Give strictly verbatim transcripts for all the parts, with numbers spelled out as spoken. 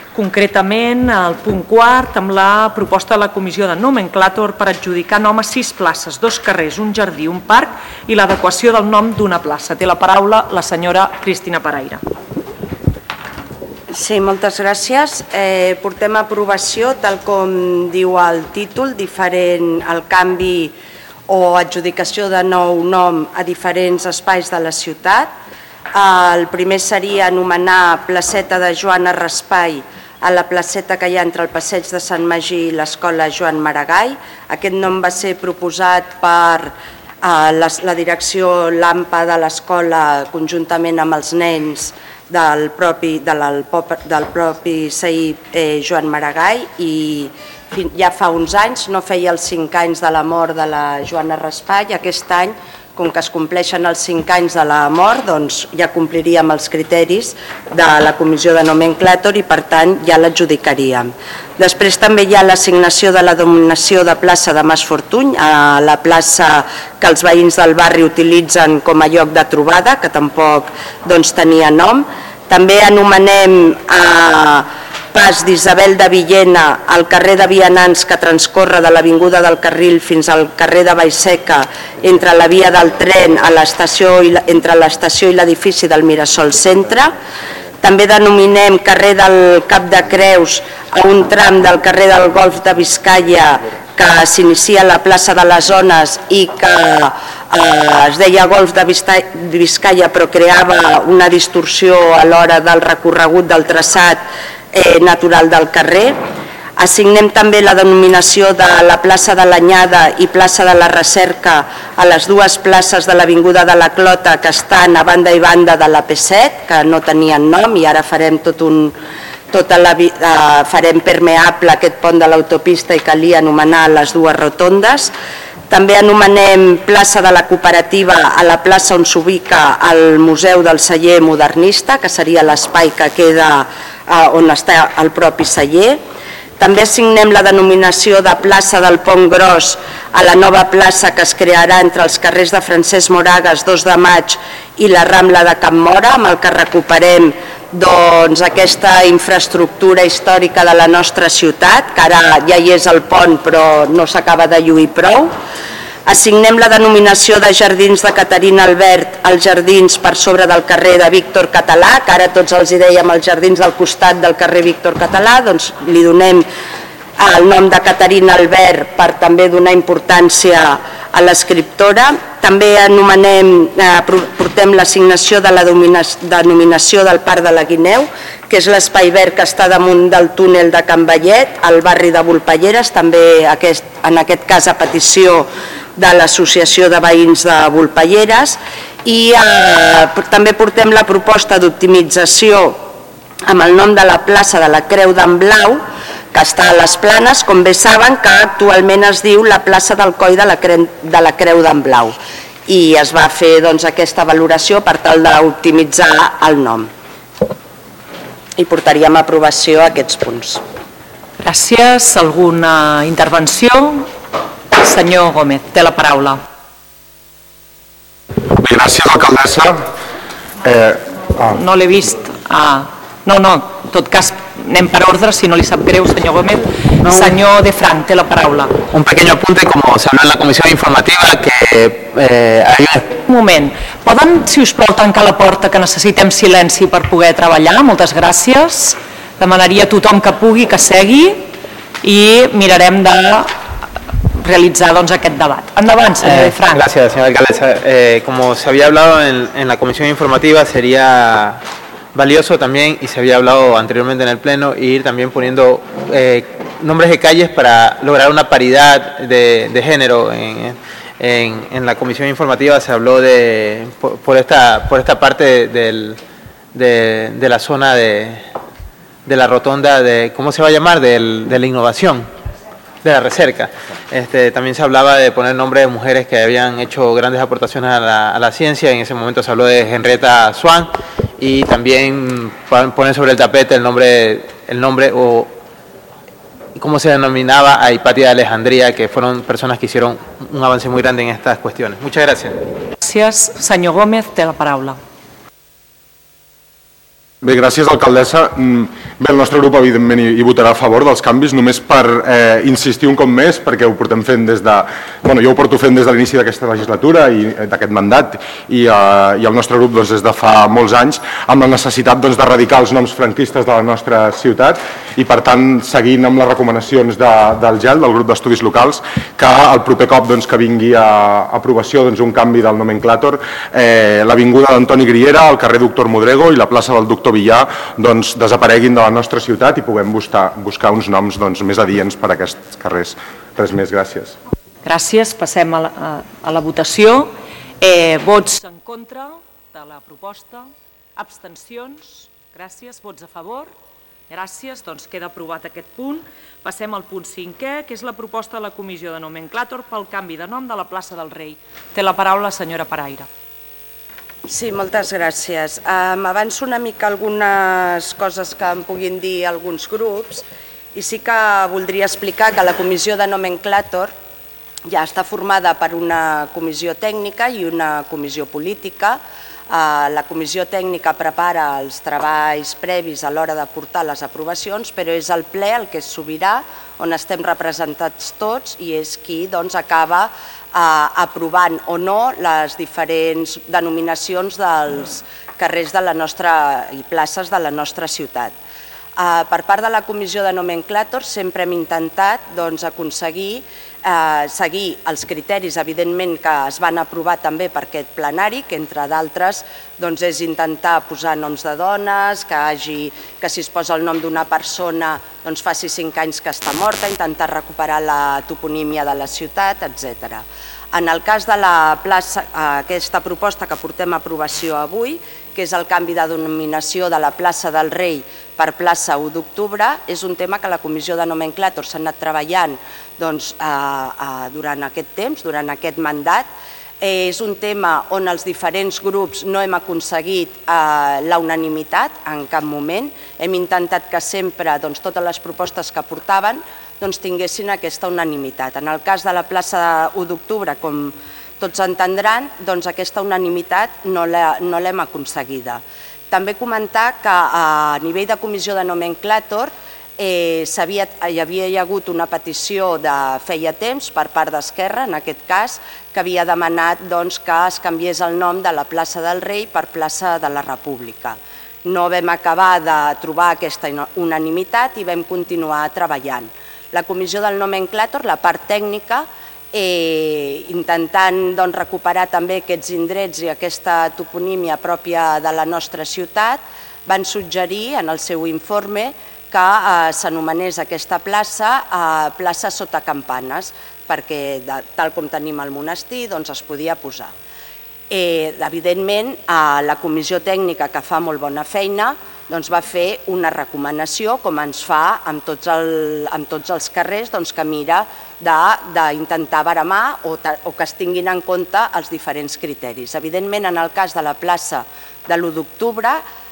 concretament el punt quart amb la proposta de la Comissió de Nomenclàtor per adjudicar nom a sis places, dos carrers, un jardí, un parc i l'adequació del nom d'una plaça. Té la paraula la senyora Cristina Paraire. Sí, moltes gràcies. Eh, portem a aprovació, tal com diu el títol, diferent el canvi o adjudicació de nou nom a diferents espais de la ciutat. El primer seria anomenar placeta de Joana Raspail a la placeta que hi ha entre el passeig de Sant Magí i l'escola Joan Maragall. Aquest nom va ser proposat per eh, la, la direcció l'AMPA de l'escola conjuntament amb els nens del propi, del, del propi C I eh, Joan Maragall i ja fa uns anys, no feia els cinc anys de la mort de la Joana Raspail, i aquest any, com que es compleixen els cinc anys de la mort, doncs ja compliríem els criteris de la Comissió de Nomenclàtor i per tant ja l'adjudicaríem. Després també hi ha l'assignació de la denominació de plaça de Mas Fortuny, a la plaça que els veïns del barri utilitzen com a lloc de trobada, que tampoc doncs, tenia nom. També anomenem a pas d'Isabel de Villena al carrer de Vianants que transcorre de l'Avinguda del Carril fins al carrer de Vallseca entre la via del tren a l'estació i entre l'estació i l'edifici del Mirasol Centre. També denominem carrer del Cap de Creus a un tram del carrer del Golf de Biscaia que s'inicia a la plaça de les Zones i que eh, es deia Golf de Biscaia però creava una distorsió a l'hora del recorregut del traçat Eh, natural del carrer. Assignem també la denominació de la plaça de l'Anyada i plaça de la Recerca a les dues places de l'Avinguda de la Clota que estan a banda i banda de l'A P set, que no tenien nom i ara farem tot un, tota la, eh, farem permeable aquest pont de l'autopista i calia anomenar les dues rotondes. També anomenem plaça de la Cooperativa a la plaça on s'ubica el Museu del Celler Modernista, que seria l'espai que queda on està el propi celler. També assignem la denominació de plaça del Pont Gros a la nova plaça que es crearà entre els carrers de Francesc Moragas, dos de maig i la Rambla de Can Móra, amb el que recuperem doncs, aquesta infraestructura històrica de la nostra ciutat, que ara ja hi és el pont però no s'acaba de lluir prou. Assignem la denominació de Jardins de Caterina Albert als jardins per sobre del carrer de Víctor Català, que ara tots els hi dèiem els jardins del costat del carrer Víctor Català, doncs li donem el nom de Caterina Albert per també donar importància a l'escriptora. També anomenem, eh, portem l'assignació de la denominació del Parc de la Guineu, que és l'espai verd que està damunt del túnel de Can Vallet, al barri de Volpelleres, també aquest, en aquest cas a petició de l'Associació de Veïns de Volpelleres, i eh, també portem la proposta d'optimització amb el nom de la plaça de la Creu d'en Blau, que està a les Planes, com bé saben, que actualment es diu la plaça del Coll de la Creu, de la Creu d'en Blau, i es va fer doncs, aquesta valoració per tal d'optimitzar el nom. I portaríem a aprovació aquests punts. Gràcies. Alguna intervenció? Senyor Gómez, té la paraula. Bé, gràcies, alcaldessa. Eh, ah. No l'he vist. Ah, no, no, en tot cas anem per ordre, si no li sap greu, senyor Gómez. No. Senyor De Frank, té la paraula. Un pequeño apunte, como se habló en la comisión informativa, que eh, hay un... Un moment. Poden, si us plau, tancar la porta, que necessitem silenci per poder treballar? Moltes gràcies. Demanaria a tothom que pugui que segui i mirarem de realizar doncs, aquest debat. Endavant, señor De Frank. Eh, gracias, señora alcaldesa. Eh, como se había hablado en, en la comisión informativa, sería valioso también, y se había hablado anteriormente en el pleno, ir también poniendo eh, nombres de calles para lograr una paridad de, de género. En, en, en la comisión informativa se habló de por, por, esta, por esta parte del, de, de la zona de, de la rotonda de, ¿cómo se va a llamar? Del, de la innovación, de la recerca. Este, también se hablaba de poner nombres de mujeres que habían hecho grandes aportaciones a la, a la ciencia. En ese momento se habló de Henrietta Swan, y también poner sobre el tapete el nombre, el nombre o cómo se denominaba a Hipatia de Alejandría, que fueron personas que hicieron un avance muy grande en estas cuestiones. Muchas gracias. Gracias. Senyor Gómez, té la paraula. Bé, gràcies, alcaldessa. Bé, el nostre grup, evidentment, hi votarà a favor dels canvis, només per eh, insistir un cop més, perquè ho portem fent des de... Bueno, jo ho porto fent des de l'inici d'aquesta legislatura i d'aquest mandat, i, eh, i el nostre grup doncs, des de fa molts anys, amb la necessitat doncs, d'erradicar els noms franquistes de la nostra ciutat, i per tant, seguint amb les recomanacions de, del GEL, del grup d'estudis locals, que el proper cop doncs, que vingui a aprovació doncs, un canvi del nomenclàtor, eh, l'avinguda d'Antoni Griera, el carrer Doctor Modrego i la plaça del Doctor Villar doncs, desapareguin de la nostra ciutat i puguem buscar, buscar uns noms doncs, més adients per a aquests carrers. Res més, gràcies. Gràcies. Passem a la, a, a la votació. Eh, vots en contra de la proposta. Abstencions. Gràcies. Vots a favor. Gràcies. Doncs queda aprovat aquest punt. Passem al punt cinquè, que és la proposta de la Comissió de Nomenclàtor pel canvi de nom de la plaça del Rei. Té la paraula la senyora Paraire. Sí, moltes gràcies. M'avanço una mica algunes coses que em puguin dir alguns grups i sí que voldria explicar que la Comissió de Nomenclàtor ja està formada per una comissió tècnica i una comissió política. La comissió tècnica prepara els treballs previs a l'hora de portar les aprovacions, però és el ple el que és sobirà, on estem representats tots i és qui doncs, acaba aprovant o no les diferents denominacions dels carrers de la nostra i places de la nostra ciutat. Per part de la Comissió de Nomenclàtor sempre hem intentat doncs, aconseguir seguir els criteris, evidentment, que es van aprovar també per aquest plenari, que entre d'altres doncs, és intentar posar noms de dones, que, hagi, que si es posa el nom d'una persona doncs, faci cinc anys que està morta, intentar recuperar la toponímia de la ciutat, etcètera. En el cas de la plaça, aquesta proposta que portem a aprovació avui, que és el canvi de denominació de la plaça del Rei per plaça u d'octubre, és un tema que la Comissió de Nomenclàtor s'ha anat treballant doncs, eh, eh, durant aquest temps, durant aquest mandat. Eh, és un tema on els diferents grups no hem aconseguit eh, la unanimitat en cap moment. Hem intentat que sempre doncs, totes les propostes que portaven doncs, tinguessin aquesta unanimitat. En el cas de la plaça u d'octubre, com tots entendran, doncs aquesta unanimitat no l'hem aconseguida. També comentar que a nivell de Comissió de Nomenclàtor eh, hi havia hagut una petició de feia temps per part d'Esquerra, en aquest cas, que havia demanat doncs, que es canviés el nom de la plaça del Rei per plaça de la República. No vam acabar de trobar aquesta unanimitat i vam continuar treballant. La Comissió del Nomenclàtor, la part tècnica, Eh, intentant doncs, recuperar també aquests indrets i aquesta toponímia pròpia de la nostra ciutat, van suggerir en el seu informe que eh, s'anomenés aquesta plaça eh, plaça sota campanes, perquè de, tal com tenim el monestir doncs, es podia posar. Eh, evidentment, eh, la comissió tècnica, que fa molt bona feina, doncs, va fer una recomanació, com ens fa amb tots, el, amb tots els carrers, doncs, que mira d'intentar baramar o, o que es tinguin en compte els diferents criteris. Evidentment, en el cas de la plaça de l'u d'octubre,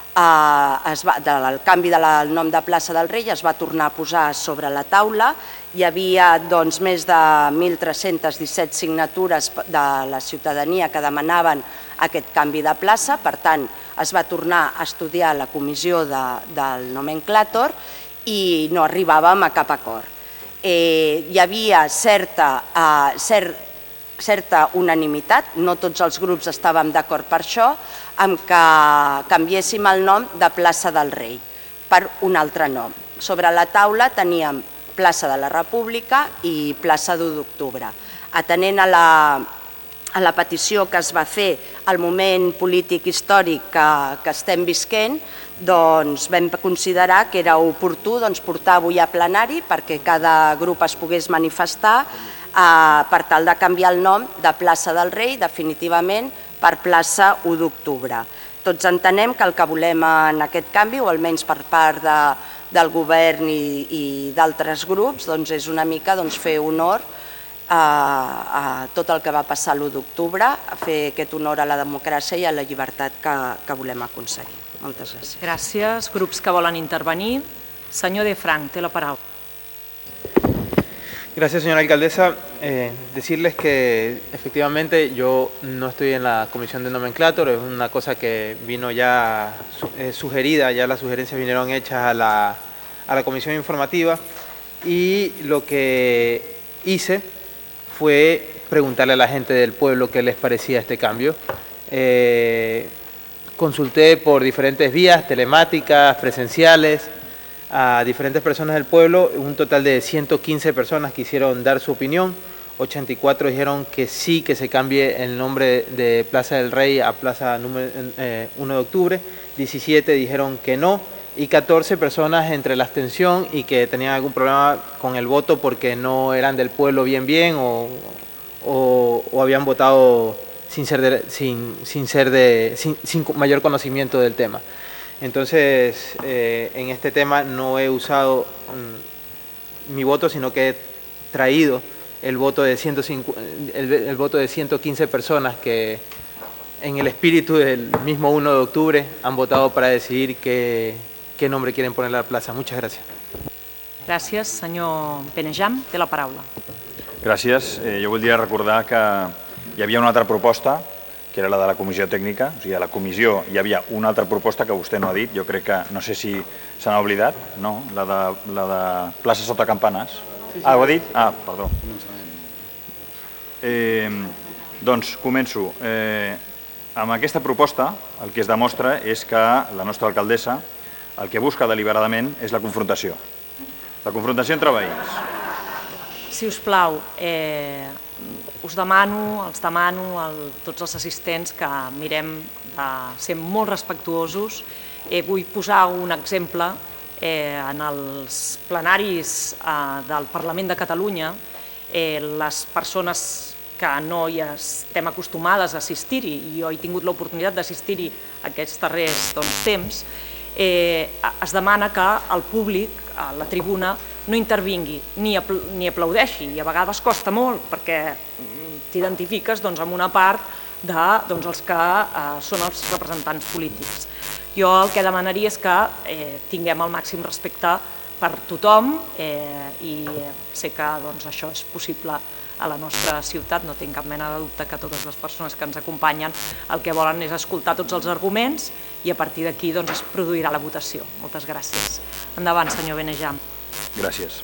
eh, el canvi del nom de plaça del Rei es va tornar a posar sobre la taula. Hi havia doncs, més de mil tres-cents disset signatures de la ciutadania que demanaven aquest canvi de plaça, per tant, es va tornar a estudiar la comissió de, del nomenclàtor i no arribàvem a cap acord. Eh, hi havia certa, eh, cert, certa unanimitat, no tots els grups estàvem d'acord per això, amb que canviéssim el nom de plaça del Rei per un altre nom. Sobre la taula teníem plaça de la República i plaça d'u d'octubre. Atenent a la, a la petició que es va fer al moment polític històric que, que estem visquent, doncs vam considerar que era oportú doncs, portar avui a plenari perquè cada grup es pogués manifestar eh, per tal de canviar el nom de plaça del Rei definitivament per plaça u d'octubre. Tots entenem que el que volem en aquest canvi, o almenys per part de, del govern i, i d'altres grups, doncs és una mica doncs, fer honor a, a tot el que va passar l'u d'octubre, a fer aquest honor a la democràcia i a la llibertat que, que volem aconseguir. Moltes gràcies. Gràcies. Grups que volen intervenir. Senyor De Frank, té la paraula. Gracias, señora alcaldesa. Eh, decirles que efectivamente yo no estoy en la comisión de nomenclator, es una cosa que vino ya eh, sugerida, ya las sugerencias vinieron hechas a la, a la comisión informativa, y lo que hice fue preguntarle a la gente del pueblo qué les parecía este cambio. Eh, consulté por diferentes vías, telemáticas, presenciales, a diferentes personas del pueblo, un total de ciento quince personas quisieron dar su opinión, ochenta y cuatro dijeron que sí, que se cambie el nombre de Plaza del Rey a Plaza número, eh, uno de octubre, diecisiete dijeron que no, y catorce personas entre la abstención y que tenían algún problema con el voto porque no eran del pueblo bien bien o, o, o habían votado sin ser de, sin, sin, ser de, sin, sin mayor conocimiento del tema. Entonces, eh, en este tema no he usado mm, mi voto, sino que he traído el voto de ciento cincuenta, el, el voto de ciento quince personas que, en el espíritu del mismo uno de octubre, han votado para decidir qué, qué nombre quieren ponerle a la plaza. Muchas gracias. Gràcies. Senyor Benejam, té la paraula. Gràcies. Eh, jo voldria recordar que hi havia una altra proposta, que era la de la comissió tècnica. O sigui, a la comissió hi havia una altra proposta que vostè no ha dit. Jo crec que, no sé si se n'ha oblidat, no? La de, la de plaça sota campanes. Ah, ho ha dit? Ah, perdó. Eh, doncs començo. Eh, amb aquesta proposta el que es demostra és que la nostra alcaldessa el que busca deliberadament és la confrontació. La confrontació entre veïns. Si us plau, eh, us demano, els demano a tots els assistents que mirem de ser molt respectuosos. Eh, vull posar un exemple. Eh, en els plenaris eh, del Parlament de Catalunya, eh, les persones que no hi estem acostumades a assistir-hi, i jo he tingut l'oportunitat d'assistir-hi aquests darrers doncs, temps, eh, es demana que el públic, a la tribuna, no intervingui ni, apl ni aplaudeixi, i a vegades costa molt perquè t'identifiques doncs, amb una part de doncs, els que eh, són els representants polítics. Jo el que demanaria és que eh, tinguem el màxim respecte per tothom eh, i sé que doncs, això és possible a la nostra ciutat, no tinc cap mena de dubte que totes les persones que ens acompanyen el que volen és escoltar tots els arguments i a partir d'aquí doncs, es produirà la votació. Moltes gràcies. Endavant, senyor Benejam. Gracias.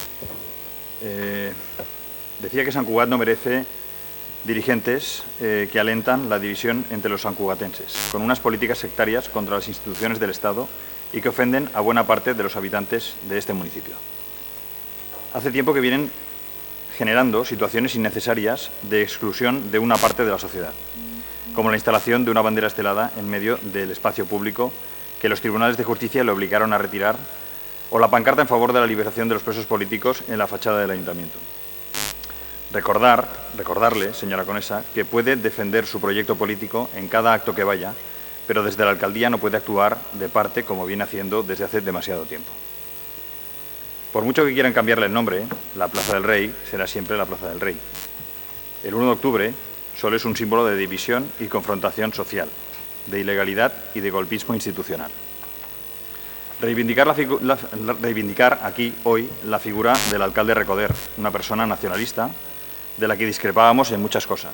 Eh, decía que Sant Cugat no merece dirigentes eh, que alentan la división entre los sancugatenses, con unas políticas sectarias contra las instituciones del Estado y que ofenden a buena parte de los habitantes de este municipio. Hace tiempo que vienen generando situaciones innecesarias de exclusión de una parte de la sociedad, como la instalación de una bandera estelada en medio del espacio público que los tribunales de justicia le obligaron a retirar, o la pancarta en favor de la liberación de los presos políticos en la fachada del ayuntamiento. Recordar, recordarle, señora Conesa, que puede defender su proyecto político en cada acto que vaya, pero desde la alcaldía no puede actuar de parte como viene haciendo desde hace demasiado tiempo. Por mucho que quieran cambiarle el nombre, la Plaza del Rey será siempre la Plaza del Rey. El uno de octubre solo es un símbolo de división y confrontación social, de ilegalidad y de golpismo institucional. Reivindicar, la la, la, reivindicar aquí, hoy, la figura del alcalde Recoder, una persona nacionalista de la que discrepábamos en muchas cosas,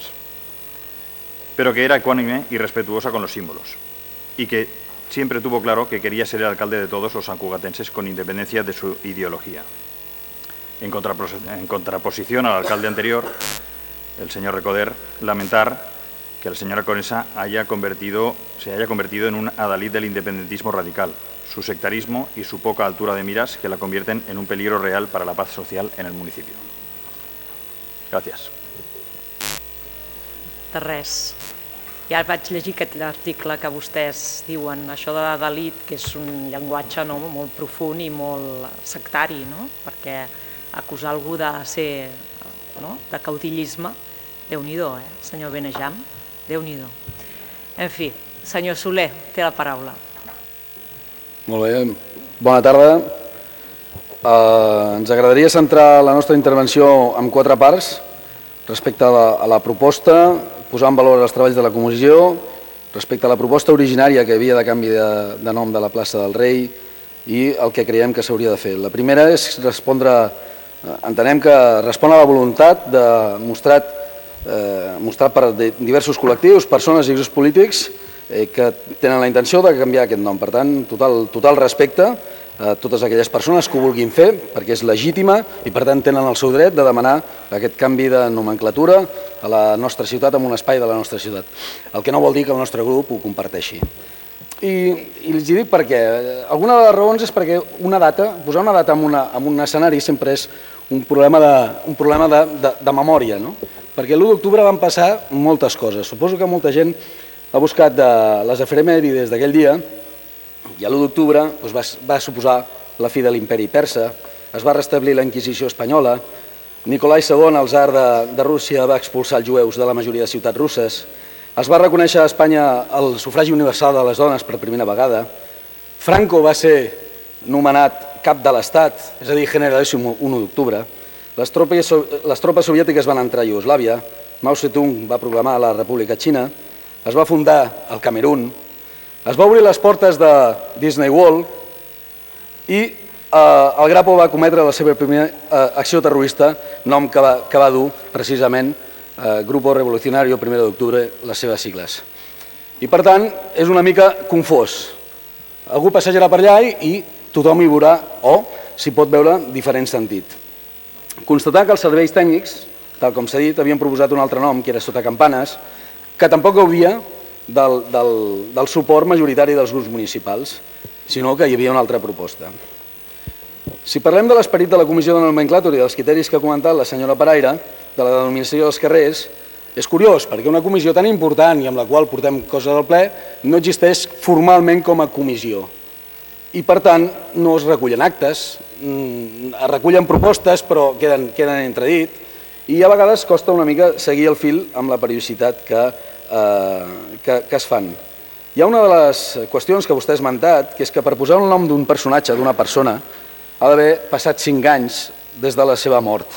pero que era ecuánime y respetuosa con los símbolos, y que siempre tuvo claro que quería ser el alcalde de todos los sancugatenses con independencia de su ideología. En, contrapos en contraposición al alcalde anterior, el señor Recoder, lamentar que la señora Conesa haya convertido, se haya convertido en un adalid del independentismo radical, su sectarismo y su poca altura de miras que la convierten en un peligro real para la paz social en el municipio. Gràcies. De res. Ja vaig llegir aquest article que vostès diuen, això de Dalit, que és un llenguatge no, molt profund i molt sectari, no? Perquè acusar algú de ser no? de caudillisme, Déu-n'hi-do, eh? Senyor Benejam, Déu-n'hi-do. En fi, senyor Soler, té la paraula. Molt bé, bona tarda. Uh, ens agradaria centrar la nostra intervenció en quatre parts respecte a la, a la proposta, posar en valor els treballs de la comissió, respecte a la proposta originària que havia de canvi de, de nom de la plaça del Rei i el que creiem que s'hauria de fer. La primera és respondre Entenem que respon a la voluntat de mostrat, eh, mostrat per diversos col·lectius, persones i grups polítics eh, que tenen la intenció de canviar aquest nom. Per tant, total, total respecte a totes aquelles persones que ho vulguin fer, perquè és legítima i per tant tenen el seu dret de demanar aquest canvi de nomenclatura a la nostra ciutat, en un espai de la nostra ciutat. El que no vol dir que el nostre grup ho comparteixi. I, i els dic per què. Alguna de les raons és perquè una data, posar una data en, una, en un escenari sempre és un problema de, un problema de, de, de memòria, no? Perquè l'u d'octubre van passar moltes coses. Suposo que molta gent ha buscat de les efemèrides d'aquell dia i a l'u d'octubre doncs, va, va suposar la fi de l'imperi persa, es va restablir la Inquisició espanyola, Nicolai segon, el tsar de, de Rússia, va expulsar els jueus de la majoria de ciutats russes, es va reconèixer a Espanya el sufragi universal de les dones per primera vegada, Franco va ser nomenat cap de l'Estat, és a dir, generalíssim u d'octubre, les tropes, les tropes soviètiques van entrar a Iugoslàvia, Mao Zedong va proclamar la República Xina, es va fundar el Camerún, es va obrir les portes de Disney World i eh, el Grapo va cometre la seva primera eh, acció terrorista, nom que va, que va dur precisament eh, Grupo Revolucionario primero d'octubre, les seves sigles. I per tant és una mica confós. Algú passejarà per allà i, i tothom hi veurà o s'hi pot veure diferent sentit. Constatar que els serveis tècnics, tal com s'ha dit, havien proposat un altre nom, que era Sota Campanes, que tampoc gaudia Del, del, del suport majoritari dels grups municipals, sinó que hi havia una altra proposta. Si parlem de l'esperit de la Comissió de Nomenclàtura i dels criteris que ha comentat la senyora Paraire, de la denominació dels carrers, és curiós, perquè una comissió tan important i amb la qual portem coses al ple no existeix formalment com a comissió. I per tant no es recullen actes, es recullen propostes però queden, queden entredit i a vegades costa una mica seguir el fil amb la periodicitat que Eh, que, que es fan. Hi ha una de les qüestions que vostè ha esmentat, que és que per posar un nom d'un personatge, d'una persona, ha d'haver passat cinc anys des de la seva mort.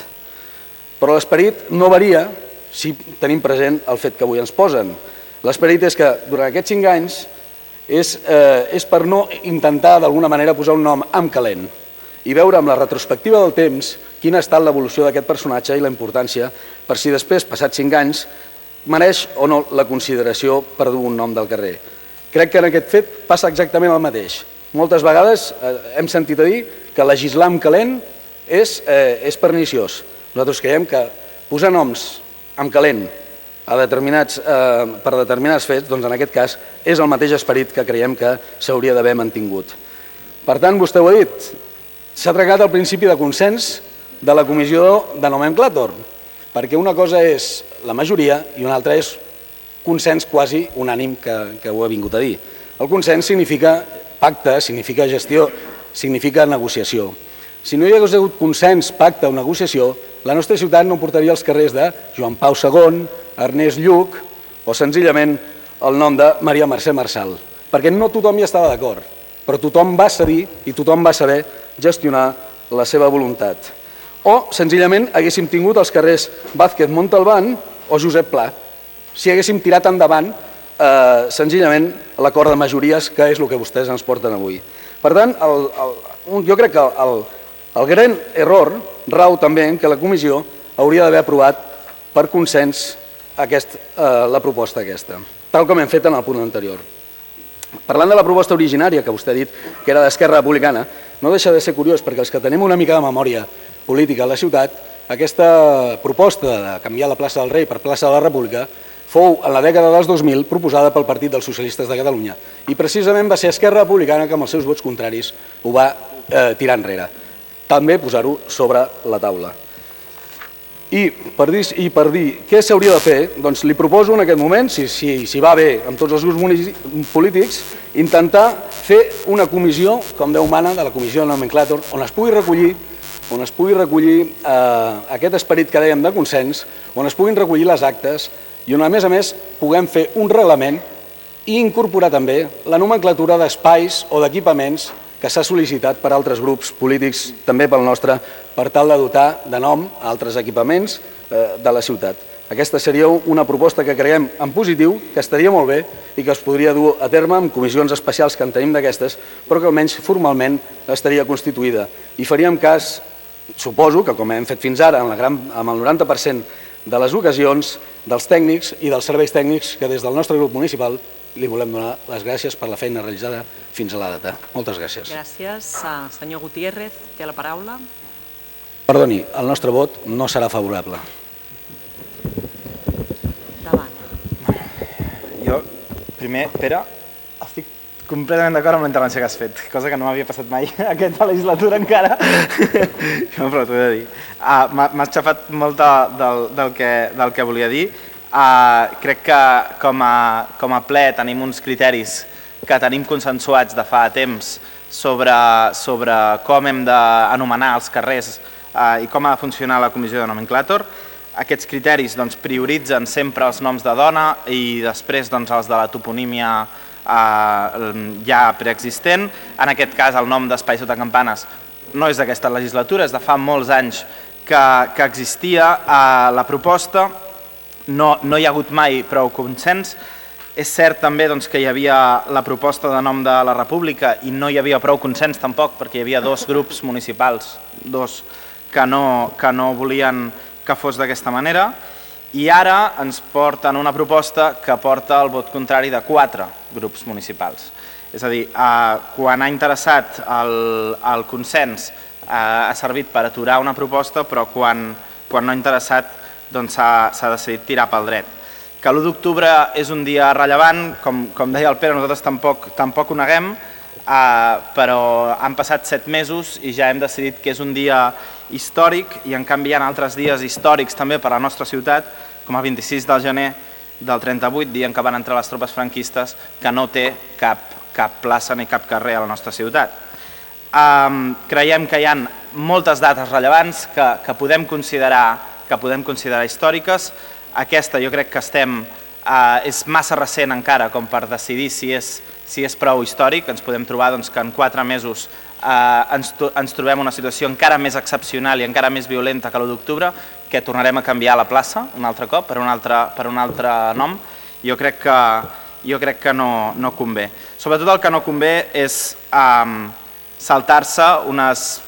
Però l'esperit no varia si tenim present el fet que avui ens posen. L'esperit és que durant aquests cinc anys és, eh, és per no intentar d'alguna manera posar un nom amb calent i veure amb la retrospectiva del temps quina ha estat l'evolució d'aquest personatge i la importància per si després, passats cinc anys, mereix o no la consideració per dur un nom del carrer. Crec que en aquest fet passa exactament el mateix. Moltes vegades eh, hem sentit a dir que legislar amb calent és, eh, és perniciós. Nosaltres creiem que posar noms amb calent a determinats, eh, per determinats fets, doncs en aquest cas és el mateix esperit que creiem que s'hauria d'haver mantingut. Per tant, vostè ho ha dit, s'ha trencat el principi de consens de la comissió de nomenclàtor, perquè una cosa és la majoria i una altra és consens quasi unànim que, que ho ha vingut a dir. El consens significa pacte, significa gestió, significa negociació. Si no hi hagués hagut consens, pacte o negociació, la nostra ciutat no portaria els carrers de Joan Pau segon, Ernest Lluch o senzillament el nom de Maria Mercè Marçal, perquè no tothom hi estava d'acord, però tothom va cedir i tothom va saber gestionar la seva voluntat. O, senzillament, haguéssim tingut els carrers Vázquez Montalbán o Josep Pla, si haguéssim tirat endavant eh, senzillament l'acord de majories, que és el que vostès ens porten avui. Per tant, el, el, jo crec que el, el gran error rau també en que la comissió hauria d'haver aprovat per consens aquest, eh, la proposta aquesta, tal com hem fet en el punt anterior. Parlant de la proposta originària, que vostè ha dit que era d'Esquerra Republicana, no deixa de ser curiós, perquè els que tenim una mica de memòria política a la ciutat, aquesta proposta de canviar la plaça del Rei per plaça de la República fou en la dècada dels dos mil proposada pel Partit dels Socialistes de Catalunya i precisament va ser Esquerra Republicana que amb els seus vots contraris ho va eh, tirar enrere. També posar-ho sobre la taula. I per dir, i per dir què s'hauria de fer, doncs li proposo en aquest moment, si, si, si va bé amb tots els grups polítics, intentar fer una comissió, com Déu mana, de la Comissió de Nomenclàtor, on es pugui recollir on es pugui recollir eh, aquest esperit que dèiem de consens, on es puguin recollir les actes i on, a més a més, puguem fer un reglament i incorporar també la nomenclatura d'espais o d'equipaments que s'ha sol·licitat per altres grups polítics, també pel nostre, per tal de dotar de nom a altres equipaments eh, de la ciutat. Aquesta seria una proposta que creiem en positiu, que estaria molt bé i que es podria dur a terme amb comissions especials que en tenim d'aquestes, però que almenys formalment estaria constituïda. I faríem cas suposo que, com hem fet fins ara, amb el noranta per cent de les ocasions, dels tècnics i dels serveis tècnics que des del nostre grup municipal li volem donar les gràcies per la feina realitzada fins a la data. Moltes gràcies. Gràcies. Senyor Gutiérrez, té la paraula. Perdoni, el nostre vot no serà favorable. Endavant. Jo, primer, Pere, estic completament d'acord amb la intervenció que has fet, cosa que no m'havia passat mai aquesta legislatura encara. Però t'ho he de dir. M'has xafat molt del que volia dir. Crec que com a ple tenim uns criteris que tenim consensuats de fa temps sobre com hem d'anomenar els carrers i com ha de funcionar la comissió de nomenclàtor. Aquests criteris prioritzen sempre els noms de dona i després els de la toponímia ja preexistent. En aquest cas el nom d'Espai Sota Campanes no és d'aquesta legislatura, és de fa molts anys que existia la proposta, no hi ha hagut mai prou consens. És cert també que hi havia la proposta de nom de la República i no hi havia prou consens tampoc perquè hi havia dos grups municipals, dos que no volien que fos d'aquesta manera. I ara ens porten una proposta que porta el vot contrari de quatre grups municipals. És a dir, quan ha interessat el consens ha servit per aturar una proposta, però quan no ha interessat s'ha decidit tirar pel dret. Que l'u d'octubre és un dia rellevant, com deia el Pere, nosaltres tampoc ho neguem, però han passat set mesos i ja hem decidit que és un dia històric i en canvi hi ha altres dies històrics també per a la nostra ciutat, com el vint-i-sis de gener del trenta-vuit, dia en què van entrar les tropes franquistes, que no té cap plaça ni cap carrer a la nostra ciutat. Creiem que hi ha moltes dates rellevants que podem considerar històriques. Aquesta jo crec que estem, és massa recent encara com per decidir si és prou històric. Ens podem trobar que en quatre mesos ens trobem una situació encara més excepcional i encara més violenta que l'u d'octubre, que tornarem a canviar la plaça un altre cop per un altre nom. Jo crec que no convé. Sobretot el que no convé és saltar-se unes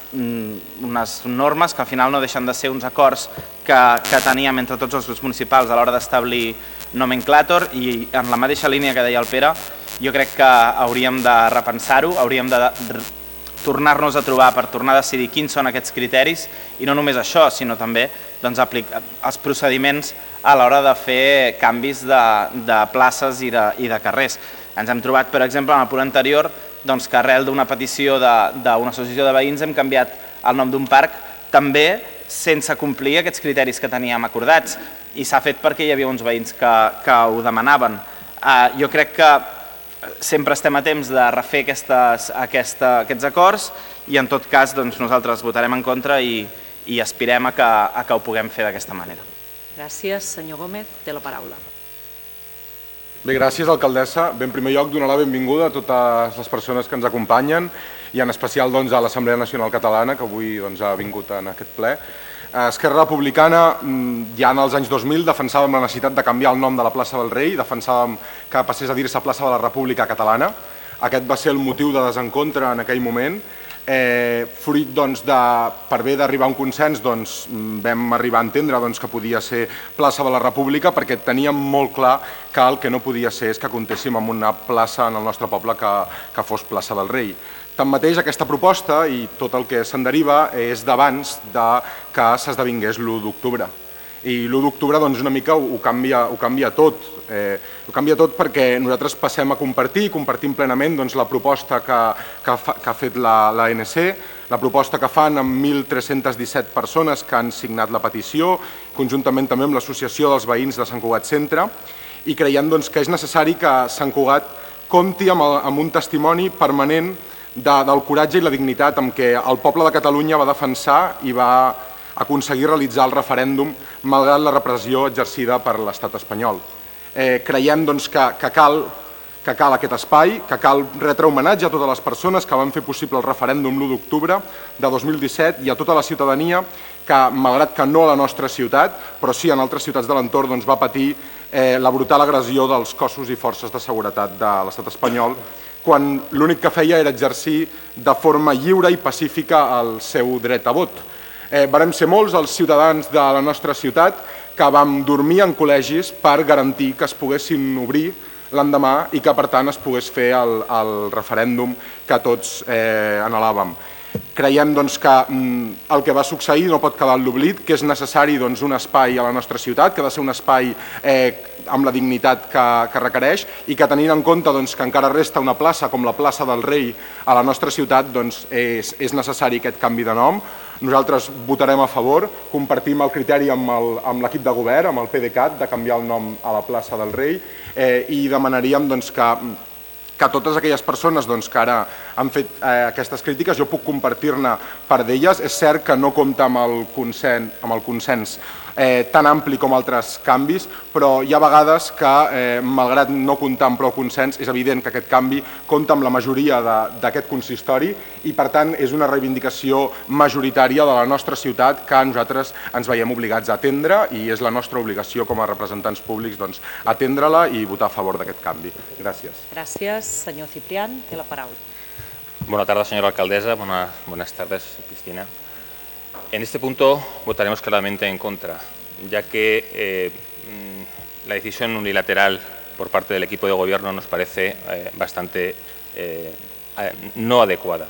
normes que al final no deixen de ser uns acords que teníem entre tots els grups municipals a l'hora d'establir nomenclàtor, i en la mateixa línia que deia el Pere, jo crec que hauríem de repensar-ho, hauríem de tornar-nos a trobar per tornar a decidir quins són aquests criteris, i no només això, sinó també aplicar els procediments a l'hora de fer canvis de places i de carrers. Ens hem trobat, per exemple, en el punt anterior, que arrel d'una petició d'una associació de veïns hem canviat el nom d'un parc, també sense complir aquests criteris que teníem acordats, i s'ha fet perquè hi havia uns veïns que ho demanaven. Jo crec que sempre estem a temps de refer aquests acords i en tot cas nosaltres votarem en contra i aspirem a que ho puguem fer d'aquesta manera. Gràcies. Senyor Gómez, té la paraula. Bé, gràcies, alcaldessa. Bé, en primer lloc, donar la benvinguda a totes les persones que ens acompanyen i en especial a l'Assemblea Nacional Catalana, que avui ha vingut en aquest ple. Esquerra Republicana, ja en els anys dos mil, defensàvem la necessitat de canviar el nom de la plaça del Rei, defensàvem que passés a dir-se plaça de la República Catalana. Aquest va ser el motiu de desencontre en aquell moment. Fruit de, per bé d'arribar a un consens, vam arribar a entendre que podia ser plaça de la República, perquè teníem molt clar que el que no podia ser és que comptéssim amb una plaça en el nostre poble que fos plaça del Rei. Tanmateix, aquesta proposta i tot el que se'n deriva és d'abans que s'esdevingués l'u d'octubre. I l'u d'octubre una mica ho canvia tot. Ho canvia tot perquè nosaltres passem a compartir, compartim plenament la proposta que ha fet l'A N C, la proposta que fan amb mil tres-centes disset persones que han signat la petició, conjuntament també amb l'Associació dels Veïns de Sant Cugat Centre, i creiem que és necessari que Sant Cugat compti amb un testimoni permanent del coratge i la dignitat amb què el poble de Catalunya va defensar i va aconseguir realitzar el referèndum malgrat la repressió exercida per l'estat espanyol. Creiem que cal aquest espai, que cal retre homenatge a totes les persones que van fer possible el referèndum l'u d'octubre de dos mil disset i a tota la ciutadania que, malgrat que no a la nostra ciutat, però sí en altres ciutats de l'entorn, va patir la brutal agressió dels cossos i forces de seguretat de l'estat espanyol, quan l'únic que feia era exercir de forma lliure i pacífica el seu dret a vot. Vàrem ser molts els ciutadans de la nostra ciutat que vam dormir en col·legis per garantir que es poguessin obrir l'endemà i que per tant es pogués fer el referèndum que tots anhelàvem. Creiem que el que va succeir no pot quedar en l'oblit, que és necessari un espai a la nostra ciutat, que ha de ser un espai amb la dignitat que requereix i que tenint en compte que encara resta una plaça com la plaça del Rei a la nostra ciutat és necessari aquest canvi de nom. Nosaltres votarem a favor, compartim el criteri amb l'equip de govern, amb el P D C A T, de canviar el nom a la plaça del Rei i demanaríem que que totes aquelles persones que ara han fet aquestes crítiques, jo puc compartir-ne part d'elles. És cert que no compta amb el consens tan ampli com altres canvis, però hi ha vegades que, malgrat no comptar amb prou consens, és evident que aquest canvi compta amb la majoria d'aquest consistori i, per tant, és una reivindicació majoritària de la nostra ciutat que nosaltres ens veiem obligats a atendre i és la nostra obligació com a representants públics atendre-la i votar a favor d'aquest canvi. Gràcies. Gràcies. Senyor Ciprián, té la paraula. Buenas tardes, señora alcaldesa. Buenas tardes, Cristina. En este punto votaremos claramente en contra, ya que eh, la decisión unilateral por parte del equipo de gobierno nos parece eh, bastante eh, no adecuada.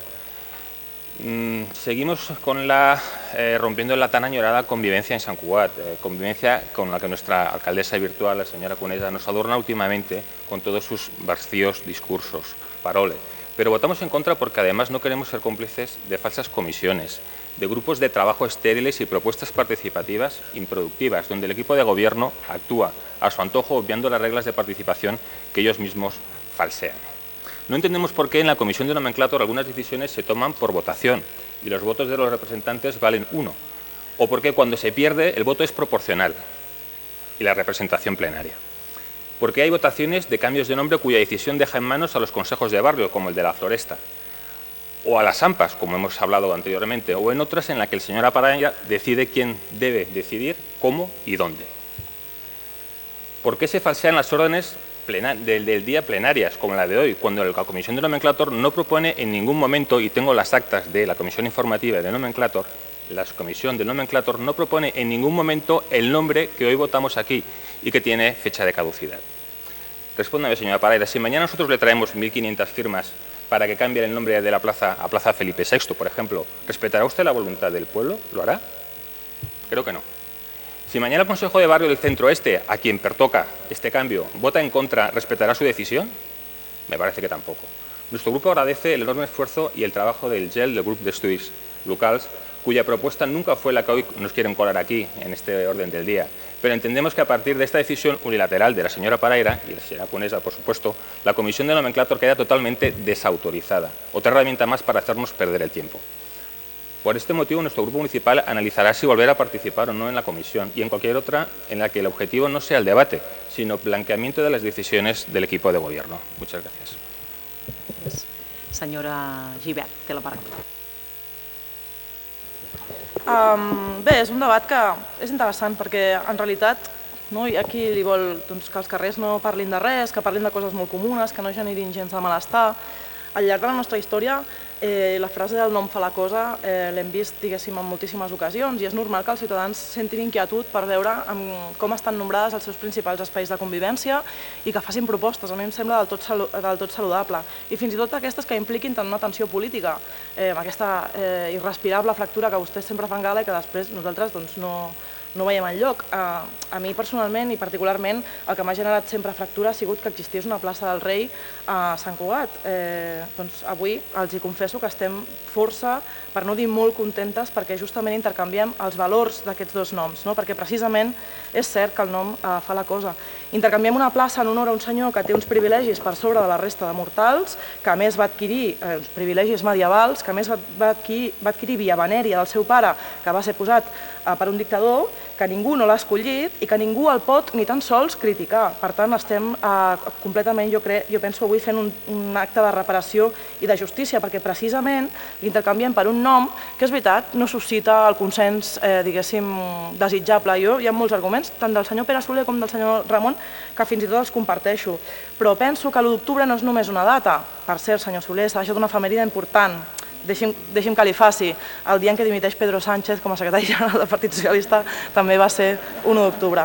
Mm, seguimos con la, eh, rompiendo la tan añorada convivencia en Sant Cugat, eh, convivencia con la que nuestra alcaldesa virtual, la señora Conesa, nos adorna últimamente con todos sus vacíos discursos, parole. Pero votamos en contra porque además no queremos ser cómplices de falsas comisiones, de grupos de trabajo estériles y propuestas participativas improductivas, donde el equipo de gobierno actúa a su antojo obviando las reglas de participación que ellos mismos falsean. No entendemos por qué en la Comisión de Nomenclator algunas decisiones se toman por votación y los votos de los representantes valen uno, o por qué cuando se pierde el voto es proporcional y la representación plenaria. Porque hay votaciones de cambios de nombre cuya decisión deja en manos a los consejos de barrio, como el de la Floresta, o a las AMPAs, como hemos hablado anteriormente, o en otras en las que el señor Aparaya decide quién debe decidir, cómo y dónde. ¿Por qué se falsean las órdenes del, del día plenarias, como la de hoy, cuando la Comisión de Nomenclator no propone en ningún momento, y tengo las actas de la Comisión Informativa de Nomenclator, la Comisión de Nomenclator no propone en ningún momento el nombre que hoy votamos aquí y que tiene fecha de caducidad? Respóndame, señora Paraida, si mañana nosotros le traemos mil quinientas firmas para que cambie el nombre de la plaza a Plaza Felipe sexto, por ejemplo, ¿respetará usted la voluntad del pueblo? ¿Lo hará? Creo que no. Si mañana el Consejo de Barrio del Centro Este, a quien pertoca este cambio, vota en contra, ¿respetará su decisión? Me parece que tampoco. Nuestro grupo agradece el enorme esfuerzo y el trabajo del G E L, del Grupo de Estudios Locals, cuya propuesta nunca fue la que hoy nos quieren colar aquí, en este orden del día. Pero entendemos que a partir de esta decisión unilateral de la señora Paraira y de la señora Conesa, por supuesto, la Comisión de Nomenclator queda totalmente desautorizada. Otra herramienta más para hacernos perder el tiempo. Por este motivo, nuestro grupo municipal analizará si volver a participar o no en la comisión y en cualquier otra en la que el objetivo no sea el debate, sino blanqueamiento de las decisiones del equipo de gobierno. Muchas gracias. Senyora Gibert, té la paraula. Um, bé, és un debat que és interessant perquè en realitat no hi ha qui li vol doncs, que els carrers no parlin de res, que parlin de coses molt comunes, que no generin gens de malestar. Al llarg de la nostra història, eh, la frase del nom fa la cosa eh, l'hem vist, diguéssim, en moltíssimes ocasions i és normal que els ciutadans sentin inquietud per veure amb com estan nombrades els seus principals espais de convivència i que facin propostes. A mi em sembla del tot, salu del tot saludable. I fins i tot aquestes que impliquin tant una tensió política, eh, amb aquesta eh, irrespirable fractura que vostès sempre fan gala i que després nosaltres doncs, no... no veiem enlloc. A, a mi personalment i particularment el que m'ha generat sempre fractura ha sigut que existís una plaça del Rei a Sant Cugat. Eh, doncs avui els hi confesso que estem força, per no dir molt contentes, perquè justament intercanviem els valors d'aquests dos noms, no? Perquè precisament és cert que el nom eh, fa la cosa. Intercanviem una plaça en honor a un senyor que té uns privilegis per sobre de la resta de mortals, que a més va adquirir eh, uns privilegis medievals, que a més va, va, adquirir, va adquirir via venèria del seu pare, que va ser posat eh, per un dictador, que ningú no l'ha escollit i que ningú el pot ni tan sols criticar. Per tant, estem eh, completament, jo, crec, jo penso, avui fent un, un acte de reparació i de justícia, perquè precisament l'intercanviem per un nom que, és veritat, no suscita el consens, eh, diguéssim, desitjable. Jo, hi ha molts arguments, tant del senyor Pere Soler com del senyor Ramon, que fins i tot els comparteixo. Però penso que l'u d'octubre no és només una data. Per cert, senyor Soler, s'ha deixat una efemèride important. deixi'm que li faci, el dia en què dimiteix Pedro Sánchez com a secretari general del Partit Socialista també va ser u d'octubre.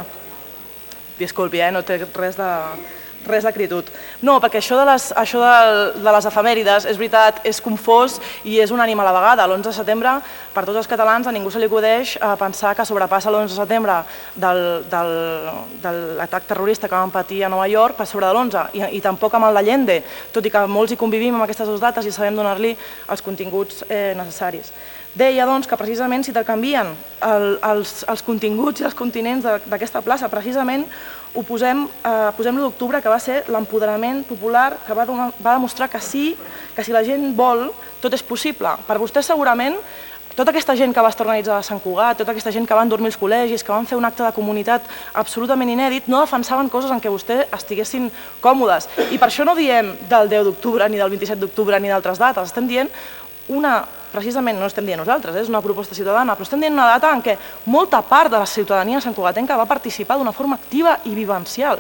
Disculpi, no té res de... res d'acritud. No, perquè això de les, això de, de les efemèrides, és veritat, és confós i és un ànim a la vegada. L'onze de setembre, per tots els catalans, a ningú se li acudeix pensar que sobrepassa l'onze de setembre del, del, de l'atac terrorista que vam patir a Nova York per sobre de l'onze, i, i tampoc amb el d'Allende, tot i que molts hi convivim amb aquestes dues dates i sabem donar-li els continguts eh, necessaris. Deia, doncs, que precisament s'intercanvien el, els, els continguts i els continents d'aquesta plaça. Precisament ho posem, eh, posem l'u d'octubre, que va ser l'empoderament popular, que va, donar, va demostrar que sí, que si la gent vol, tot és possible. Per vostès, segurament, tota aquesta gent que va estar organitzada a Sant Cugat, tota aquesta gent que van dormir als col·legis, que van fer un acte de comunitat absolutament inèdit, no defensaven coses en què vostès estiguessin còmodes. I per això no diem del deu d'octubre, ni del vint-i-set d'octubre, ni d'altres dates. Estem dient una, precisament, no estem dient nosaltres, és una proposta ciutadana, però estem dient una data en què molta part de la ciutadania santcugatenca va participar d'una forma activa i vivencial.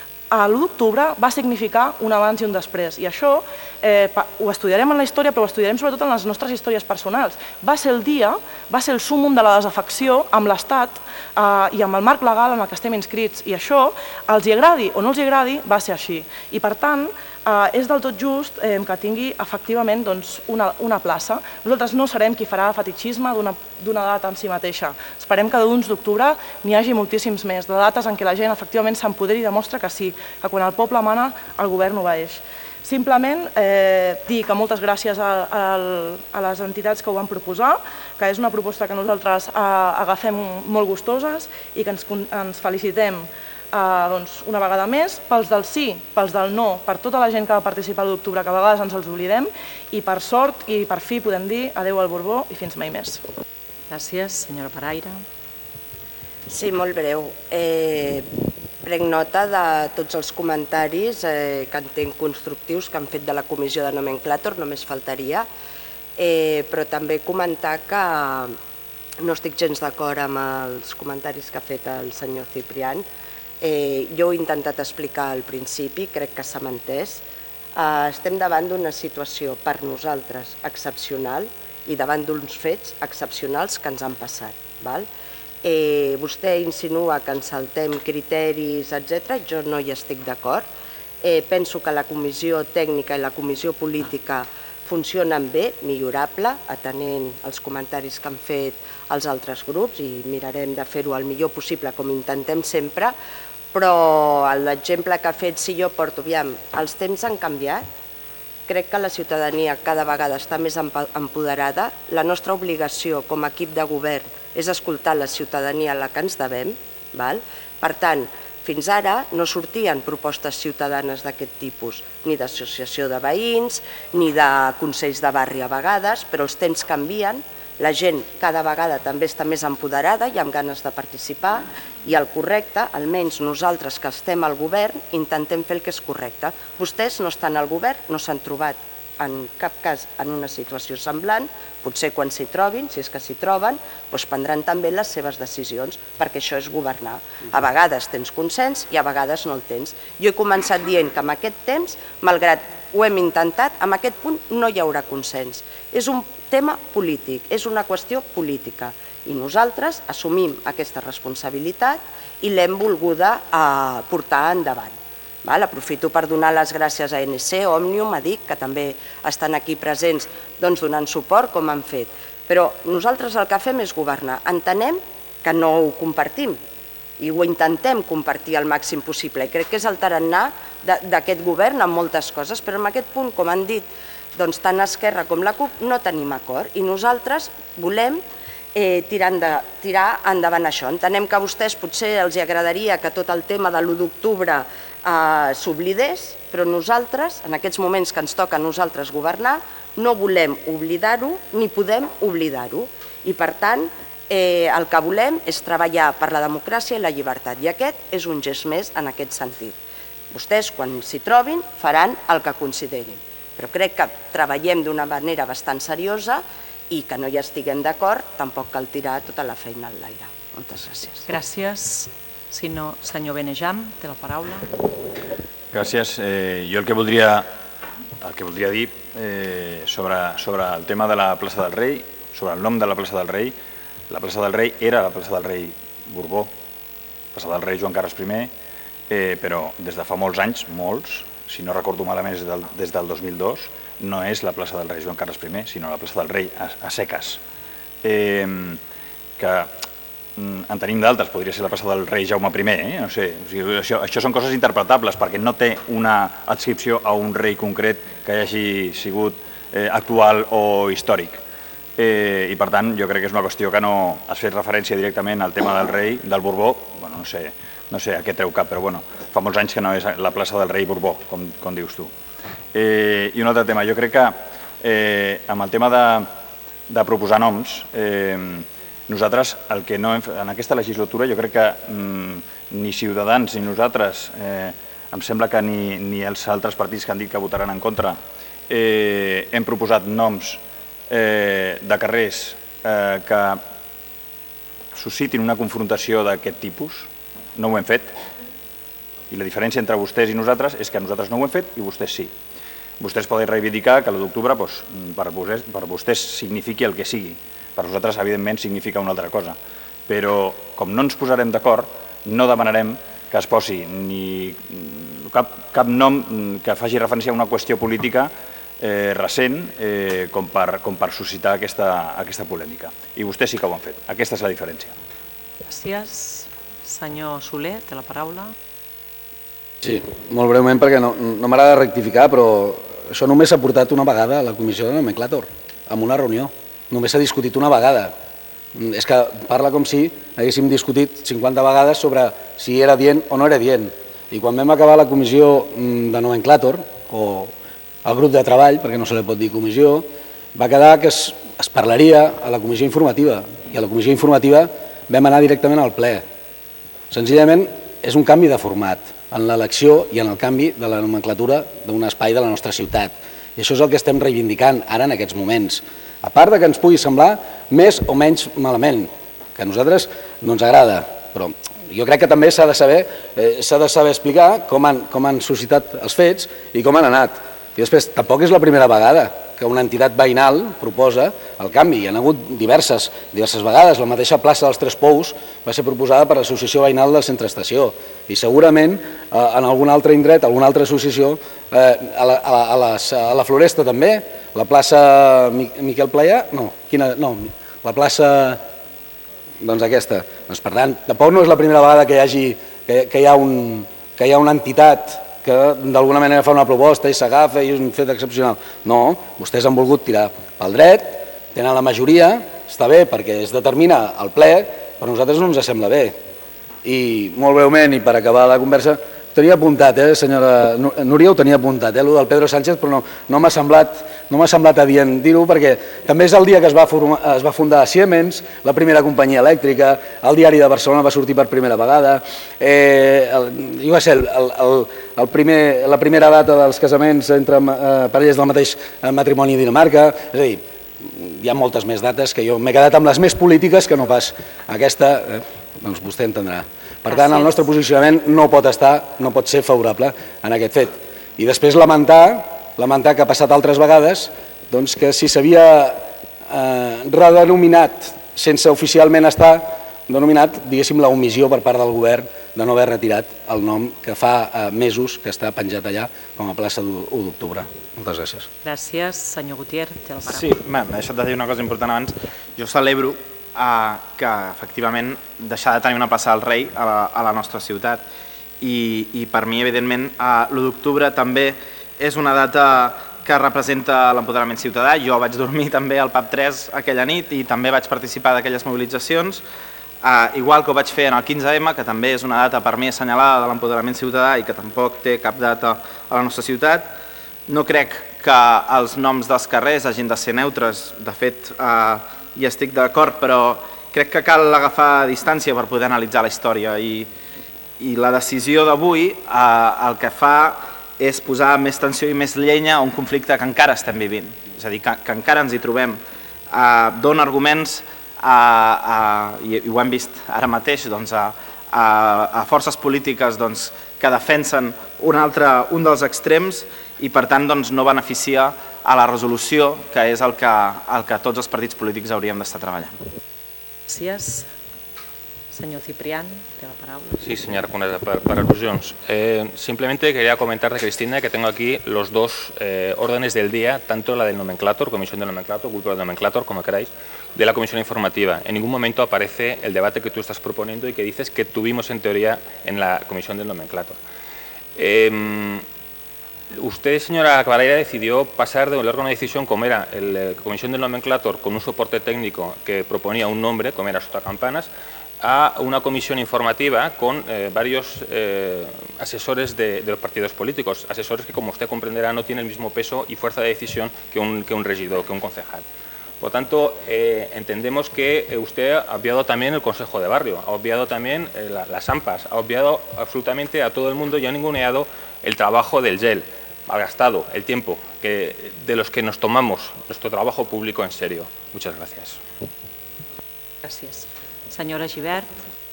L'u d'octubre va significar un abans i un després, i això eh, ho estudiarem en la història, però ho estudiarem sobretot en les nostres històries personals. Va ser el dia, va ser el súmmum de la desafecció amb l'Estat eh, i amb el marc legal en el que estem inscrits, i això, els hi agradi o no els hi agradi, va ser així. I per tant, Uh, és del tot just eh, que tingui efectivament doncs, una, una plaça. Nosaltres no serem qui farà fetichisme d'una data en si mateixa. Esperem que d'onze d'octubre n'hi hagi moltíssims més, de dates en què la gent efectivament s'empoderi i demostra que sí, que quan el poble mana el govern obeeix. Simplement eh, dir que moltes gràcies a, a, a les entitats que ho van proposar, que és una proposta que nosaltres eh, agafem molt gustoses i que ens, ens felicitem Uh, doncs, una vegada més, pels del sí, pels del no, per tota la gent que va participar l'u d'octubre, que a vegades ens els oblidem, i per sort i per fi podem dir adeu al Borbó i fins mai més. Gràcies, senyora Paraire. Sí, molt breu. Eh, prenc nota de tots els comentaris eh, que entenc constructius que han fet de la comissió de nomenclàtor, només faltaria, eh, però també comentar que no estic gens d'acord amb els comentaris que ha fet el senyor Ciprián. Eh, jo ho he intentat explicar al principi, crec que s'ha entès. Eh, estem davant d'una situació per nosaltres excepcional i davant d'uns fets excepcionals que ens han passat. Val? Eh, vostè insinua que ens saltem criteris, etcètera. Jo no hi estic d'acord. Eh, penso que la comissió tècnica i la comissió política funcionen bé, millorable, atenent els comentaris que han fet els altres grups, i mirarem de fer-ho el millor possible, com intentem sempre, però l'exemple que ha fet, si jo porto, aviam, els temps han canviat, crec que la ciutadania cada vegada està més empoderada, la nostra obligació com a equip de govern és escoltar la ciutadania a la que ens devem, val? Per tant, fins ara no sortien propostes ciutadanes d'aquest tipus, ni d'associació de veïns, ni de consells de barri a vegades, però els temps canvien, la gent cada vegada també està més empoderada i amb ganes de participar, i el correcte, almenys nosaltres que estem al govern, intentem fer el que és correcte. Vostès no estan al govern, no s'han trobat en cap cas en una situació semblant, potser quan s'hi trobin, si és que s'hi troben, doncs prendran també les seves decisions, perquè això és governar. A vegades tens consens i a vegades no el tens. Jo he començat dient que en aquest temps, malgrat ho hem intentat, en aquest punt no hi haurà consens. És un tema polític, és una qüestió política, i nosaltres assumim aquesta responsabilitat i l'hem volguda portar endavant. Aprofito per donar les gràcies a N C, Òmnium, a D I C, que també estan aquí presents donant suport, com han fet. Però nosaltres el que fem és governar. Entenem que no ho compartim i ho intentem compartir al màxim possible. I crec que és el tarannà d'aquest govern en moltes coses, però en aquest punt, com han dit tant Esquerra com la CUP, no tenim acord. I nosaltres volem tirar endavant això. Entenem que a vostès potser els agradaria que tot el tema de l'u d'octubre s'oblidés, però nosaltres, en aquests moments que ens toca a nosaltres governar, no volem oblidar-ho ni podem oblidar-ho. I per tant, el que volem és treballar per la democràcia i la llibertat, i aquest és un gest més en aquest sentit. Vostès, quan s'hi trobin, faran el que considerin, però crec que treballem d'una manera bastant seriosa i que no hi estiguem d'acord, tampoc cal tirar tota la feina a l'aire. Moltes gràcies. Gràcies. Si no, senyor Benejam, té la paraula. Gràcies. Jo el que voldria, el que voldria dir sobre el tema de la plaça del Rei, sobre el nom de la plaça del Rei. La plaça del Rei era la plaça del Rei Borbó, plaça del Rei Joan Carles primer, però des de fa molts anys, molts, si no recordo malament des del dos mil dos, no és la plaça del Rei Joan Carles primer, sinó la plaça del Rei a seques. Que en tenim d'altres, podria ser la plaça del Rei Jaume primer, no sé, això són coses interpretables perquè no té una adscripció a un rei concret que hagi sigut actual o històric. I per tant jo crec que és una qüestió que no has fet referència directament al tema del rei, del Borbó, no sé no sé a què treu cap, però bueno, fa molts anys que no és la plaça del Rei Borbó, com dius tu. I un altre tema, jo crec que amb el tema de proposar noms, nosaltres, el que no hem fet en aquesta legislatura, jo crec que ni Ciutadans ni nosaltres, em sembla que ni els altres partits que han dit que votaran en contra, hem proposat noms de carrers que suscitin una confrontació d'aquest tipus. No ho hem fet. I la diferència entre vostès i nosaltres és que nosaltres no ho hem fet i vostès sí. Vostès poden reivindicar que l'u d'octubre per vostès signifiqui el que sigui. Per nosaltres, evidentment, significa una altra cosa. Però, com no ens posarem d'acord, no demanarem que es posi cap nom que faci referència a una qüestió política recent com per suscitar aquesta polèmica. I vostès sí que ho han fet. Aquesta és la diferència. Gràcies. Senyor Soler, té la paraula. Sí, molt breument perquè no m'agrada rectificar, però això només s'ha portat una vegada a la comissió de nomenclàtor, en una reunió. Només s'ha discutit una vegada. És que parla com si haguéssim discutit cinquanta vegades sobre si era dient o no era dient. I quan vam acabar la comissió de nomenclàtor, o el grup de treball, perquè no se li pot dir comissió, va quedar que es parlaria a la comissió informativa. I a la comissió informativa vam anar directament al ple. Senzillament és un canvi de format en l'elecció i en el canvi de la nomenclatura d'un espai de la nostra ciutat. I això és el que estem reivindicant ara en aquests moments. A part que ens pugui semblar més o menys malament, que a nosaltres no ens agrada, però jo crec que també s'ha de saber s'ha de saber explicar com han suscitat els fets i com han anat. I després, tampoc és la primera vegada que una entitat veïnal proposa el canvi. Hi ha hagut diverses diverses vegades. La mateixa plaça dels Tres Pous va ser proposada per l'associació veïnal del Centre Estació i segurament en algun altre indret, alguna altra associació, a la Floresta també, la plaça Miquel Playà, no, la plaça, doncs aquesta. Per tant, tampoc no és la primera vegada que hi ha una entitat que d'alguna manera fa una proposta i s'agafa i és un fet excepcional. No, vostès han volgut tirar pel dret, tenen la majoria, està bé perquè es determina el ple, però a nosaltres no ens sembla bé. I molt breument, i per acabar la conversa, ho tenia apuntat, eh, senyora Núria, ho tenia apuntat, eh, el del Pedro Sánchez, però no m'ha semblat adient dir-ho perquè també és el dia que es va fundar Siemens, la primera companyia elèctrica, el Diari de Barcelona va sortir per primera vegada, i va ser la primera data dels casaments entre parelles del mateix matrimoni a Dinamarca. És a dir, hi ha moltes més dates que jo m'he quedat amb les més polítiques que no pas aquesta, doncs vostè entendrà. Per tant, el nostre posicionament no pot estar, no pot ser favorable en aquest fet. I després lamentar, lamentar que ha passat altres vegades, doncs que si s'havia redenominat sense oficialment estar denominat, diguéssim, la omissió per part del govern de no haver retirat el nom que fa mesos que està penjat allà com a plaça u d'octubre. Moltes gràcies. Gràcies. Senyor Gutiérrez, té la paraula. Sí, m'ha deixat de dir una cosa important abans. Jo celebro que efectivament deixar de tenir una plaça del Rei a la nostra ciutat i per mi evidentment l'u d'octubre també és una data que representa l'empoderament ciutadà. Jo vaig dormir també al pub tres aquella nit i també vaig participar d'aquelles mobilitzacions, igual que ho vaig fer en el quinze eme, que també és una data per mi assenyalada de l'empoderament ciutadà i que tampoc té cap data a la nostra ciutat. No crec que els noms dels carrers hagin de ser neutres, de fet hi estic d'acord, però crec que cal agafar distància per poder analitzar la història i la decisió d'avui el que fa és posar més tensió i més llenya a un conflicte que encara estem vivint, és a dir, que encara ens hi trobem. Dona arguments, i ho hem vist ara mateix, a forces polítiques que defensen un dels extrems i per tant doncs, no beneficia a la resolució, que és el que, el que tots els partits polítics hauríem d'estar treballant. Gràcies. Señor Ciprián, te la palabra. Sí, señora Cunera, para, para alusiones. Eh, simplemente quería comentarte, Cristina, que tengo aquí los dos eh, órdenes del día, tanto la del nomenclator, comisión del nomenclator, grupo del nomenclator, como queráis, de la comisión informativa. En ningún momento aparece el debate que tú estás proponiendo y que dices que tuvimos en teoría en la comisión del nomenclator. Eh, Usted, señora Cabaleira, decidió pasar de un órgano de decisión como era la comisión del nomenclator con un soporte técnico que proponía un nombre, como era Sotacampanas, a una comisión informativa con eh, varios eh, asesores de, de los partidos políticos, asesores que, como usted comprenderá, no tienen el mismo peso y fuerza de decisión que un, que un regidor, que un concejal. Por tanto, eh, entendemos que usted ha obviado también el Consejo de Barrio, ha obviado también eh, la, las AMPAs, ha obviado absolutamente a todo el mundo y ha ninguneado el trabajo del G E L, ha gastado el tiempo que, de los que nos tomamos nuestro trabajo público en serio. Muchas gracias. Gràcies. Senyora Gibert.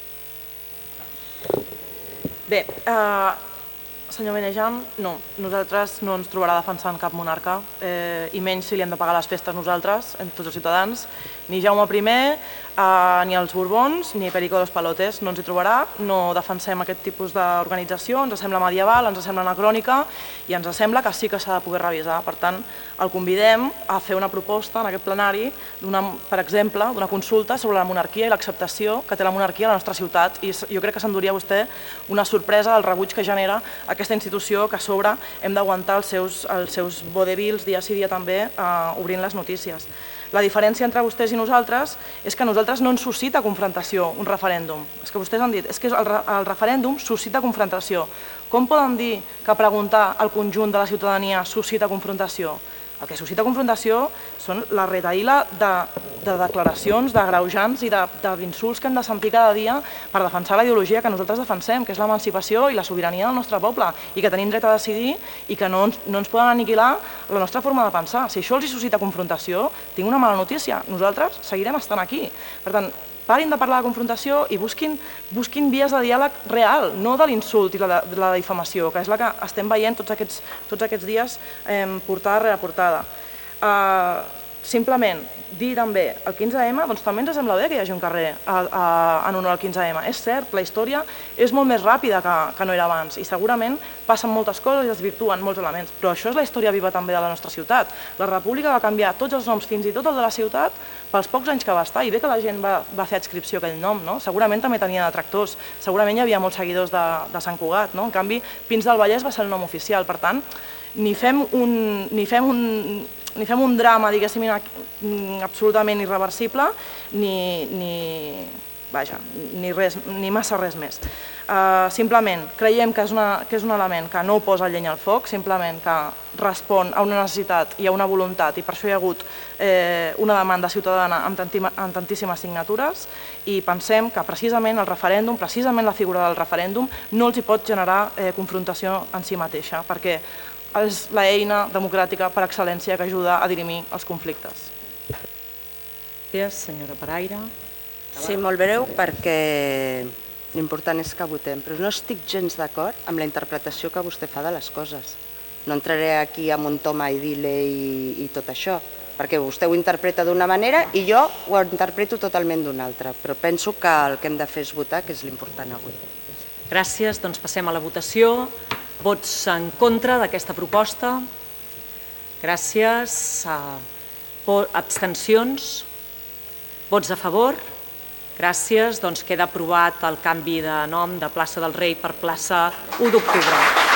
Bé, eh, senyor Benejam, no, nosaltres no ens trobarà defensant cap monarca, eh, i menys si li hem de pagar les festes nosaltres, tots els ciutadans, ni Jaume primer, eh, ni els Borbons, ni Perico dos Palotes, no ens hi trobarà, no defensem aquest tipus d'organització, ens sembla medieval, ens sembla anacrònica i ens sembla que sí que s'ha de poder revisar. Per tant, el convidem a fer una proposta en aquest plenari, per exemple, d'una consulta sobre la monarquia i l'acceptació que té la monarquia a la nostra ciutat, i jo crec que s'enduria vostè una sorpresa del rebuig que genera aquesta institució que a sobre hem d'aguantar els seus, els seus vodevils dia sí dia també eh, obrint les notícies. La diferència entre vostès i nosaltres és que a nosaltres no ens suscita confrontació un referèndum. És que vostès han dit, és que el, el referèndum suscita confrontació. Com poden dir que preguntar al conjunt de la ciutadania suscita confrontació? El que suscita confrontació són la retaïla de, de declaracions, d'agreujants i d'insults que hem de sentir cada dia per defensar la ideologia que nosaltres defensem, que és l'emancipació i la sobirania del nostre poble, i que tenim dret a decidir i que no ens, no ens poden aniquilar la nostra forma de pensar. Si això els suscita confrontació, tinc una mala notícia, nosaltres seguirem estant aquí. Per tant, parin de parlar de confrontació i busquin, busquin vies de diàleg real, no de l'insult i la, de la difamació, que és la que estem veient tots aquests, tots aquests dies eh, portada rere portada. Uh, simplement, dir també, el quinze ema, doncs també ens sembla bé que hi hagi un carrer a, a, en honor al quinze ema. És cert, la història és molt més ràpida que, que no era abans i segurament passen moltes coses i es virtuen molts elements, però això és la història viva també de la nostra ciutat. La república va canviar tots els noms, fins i tot el de la ciutat, pels pocs anys que va estar, i bé que la gent va, va fer adscripció a aquell nom, no? Segurament també tenia detractors, segurament hi havia molts seguidors de, de Sant Cugat, no? En canvi, Pins del Vallès va ser el nom oficial, per tant, ni fem un, ni fem un, ni fem un drama, diguéssim, absolutament irreversible, ni, ni, vaja, ni, res, ni massa res més. Uh, simplement, creiem que és, una, que és un element que no posa llenya al foc, simplement que respon a una necessitat i a una voluntat, i per això hi ha hagut eh, una demanda ciutadana amb, tantima, amb tantíssimes signatures, i pensem que precisament el referèndum, precisament la figura del referèndum, no els hi pot generar eh, confrontació en si mateixa, perquè és l'eina democràtica per excel·lència que ajuda a dirimir els conflictes. Gràcies, senyora Paraire. Sí, molt breu, perquè l'important és que votem, però no estic gens d'acord amb la interpretació que vostè fa de les coses. No entraré aquí amb un toma idile i, i tot això, perquè vostè ho interpreta d'una manera i jo ho interpreto totalment d'una altra, però penso que el que hem de fer és votar, que és l'important avui. Gràcies, doncs passem a la votació. Vots en contra d'aquesta proposta? Gràcies. Abstencions? Vots a favor? Gràcies, doncs queda aprovat el canvi de nom de plaça del Rei per plaça u d'octubre.